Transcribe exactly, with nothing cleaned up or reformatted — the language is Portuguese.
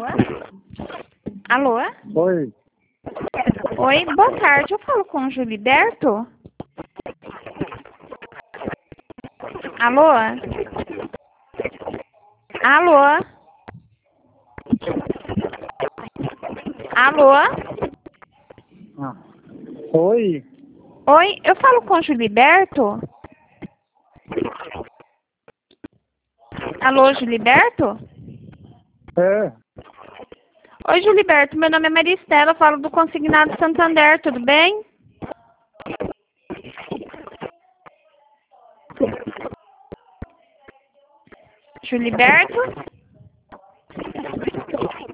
Alô? Oi. Oi, boa tarde. Eu falo com o Juliberto? Alô? Alô? Alô? Ah. Oi. Oi, eu falo com o Juliberto? Alô, Juliberto? É. Oi, Juliberto. Meu nome é Maristela, eu falo do Consignado Santander, tudo bem? Juliberto?